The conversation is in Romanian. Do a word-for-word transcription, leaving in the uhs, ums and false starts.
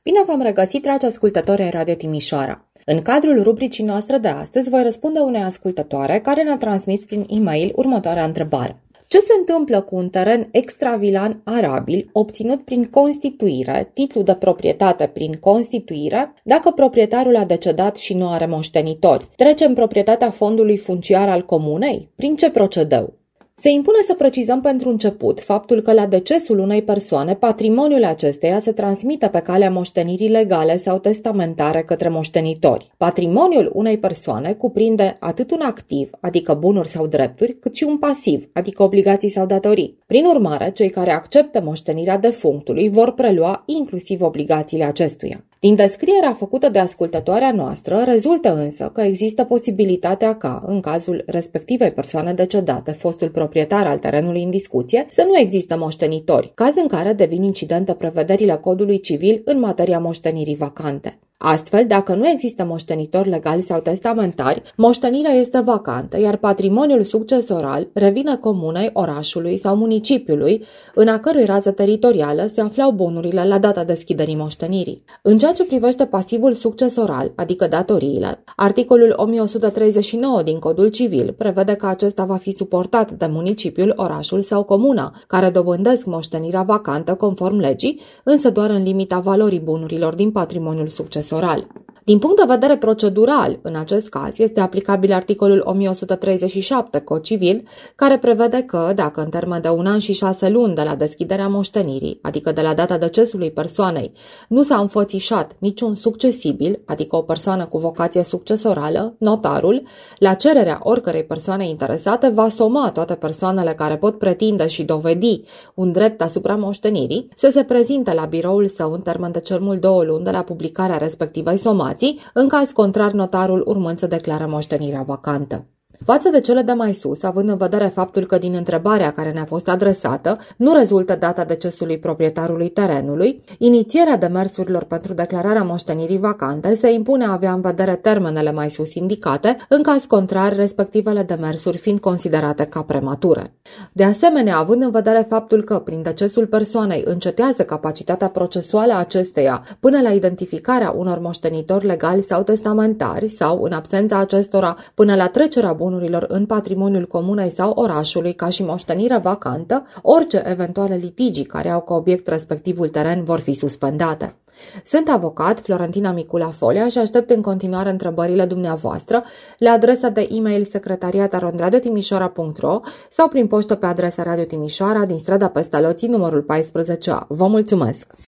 Bine v-am regăsit, dragi ascultători ai Radio Timișoara! În cadrul rubricii noastre de astăzi voi răspunde unei ascultătoare care ne-a transmis prin e-mail următoarea întrebare. Ce se întâmplă cu un teren extravilan arabil obținut prin constituire, titlu de proprietate prin constituire, dacă proprietarul a decedat și nu are moștenitori? Trece în proprietatea fondului funciar al comunei? Prin ce procedeu? Se impune să precizăm pentru început faptul că la decesul unei persoane, patrimoniul acesteia se transmite pe calea moștenirii legale sau testamentare către moștenitori. Patrimoniul unei persoane cuprinde atât un activ, adică bunuri sau drepturi, cât și un pasiv, adică obligații sau datorii. Prin urmare, cei care acceptă moștenirea defunctului vor prelua inclusiv obligațiile acestuia. Din descrierea făcută de ascultătoarea noastră, rezultă însă că există posibilitatea ca, în cazul respectivei persoane decedate, fostul proprietar al terenului în discuție, să nu există moștenitori, caz în care devin incidente prevederile Codului Civil în materia moștenirii vacante. Astfel, dacă nu există moștenitori legali sau testamentari, moștenirea este vacantă, iar patrimoniul succesoral revine comunei, orașului sau municipiului, în a cărui rază teritorială se aflau bunurile la data deschiderii moștenirii. În ceea ce privește pasivul succesoral, adică datoriile, articolul o mie o sută treizeci și nouă din Codul Civil prevede că acesta va fi suportat de municipiul, orașul sau comuna, care dobândesc moștenirea vacantă conform legii, însă doar în limita valorii bunurilor din patrimoniul succesoral. Oral. Din punct de vedere procedural, în acest caz, este aplicabil articolul o mie o sută treizeci și șapte Cod Civil, care prevede că, dacă în termen de un an și șase luni de la deschiderea moștenirii, adică de la data decesului persoanei, nu s-a înfățișat niciun succesibil, adică o persoană cu vocație succesorală, notarul, la cererea oricărei persoane interesate, va soma toate persoanele care pot pretinde și dovedi un drept asupra moștenirii, să se prezinte la biroul său în termen de cel mult două luni de la publicarea respectivei somații, în caz contrar notarul urmând să declare moștenirea vacantă. Față de cele de mai sus, având în vedere faptul că din întrebarea care ne-a fost adresată nu rezultă data decesului proprietarului terenului, inițierea demersurilor pentru declararea moștenirii vacante se impune a avea în vedere termenele mai sus indicate, în caz contrar respectivele demersuri fiind considerate ca premature. De asemenea, având în vedere faptul că prin decesul persoanei încetează capacitatea procesuală a acesteia până la identificarea unor moștenitori legali sau testamentari sau, în absența acestora, până la trecerea bunurilor în patrimoniul comunei sau orașului ca și moștenire vacantă, orice eventuale litigii care au ca obiect respectivul teren vor fi suspendate. Sunt avocat Florentina Micula Folia și aștept în continuare întrebările dumneavoastră la adresa de e-mail secretariat arond radio timișoara punct ro sau prin poștă pe adresa Radio Timișoara din strada Pestaloții, numărul paisprezece A. Vă mulțumesc!